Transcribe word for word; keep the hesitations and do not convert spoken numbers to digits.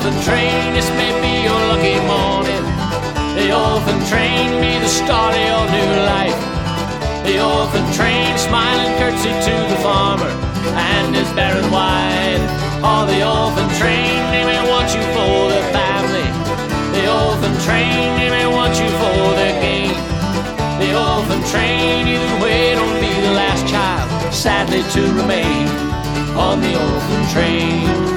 orphan train, this may be your lucky morning. The orphan train be the start of your new life. The orphan train smiling curtsy to the farmer and his barren wife. Or the orphan train, they may want you for their family. The orphan train, they may want you for their gain. The orphan train, either way, don't be the last child, sadly to remain on the orphan train.